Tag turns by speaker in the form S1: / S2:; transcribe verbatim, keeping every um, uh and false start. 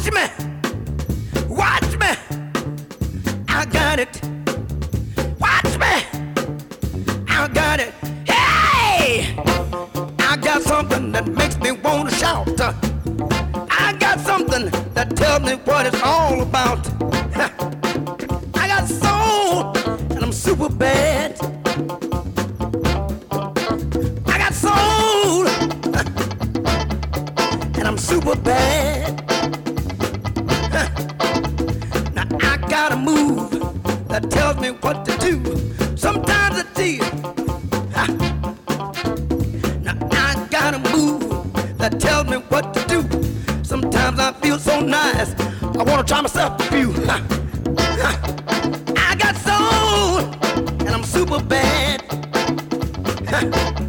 S1: Watch me, watch me, I got it. Watch me, I got it. Hey, I got something that makes me want to shout. I got something that tells me what it's all about. I got soul, and I'm super bad. I got soul, and I'm super bad. Now I got a move that tells me what to do. Sometimes I tease. Now I got a move that tells me what to do. Sometimes I feel so nice, I wanna try myself a few. I got soul, and I'm super bad.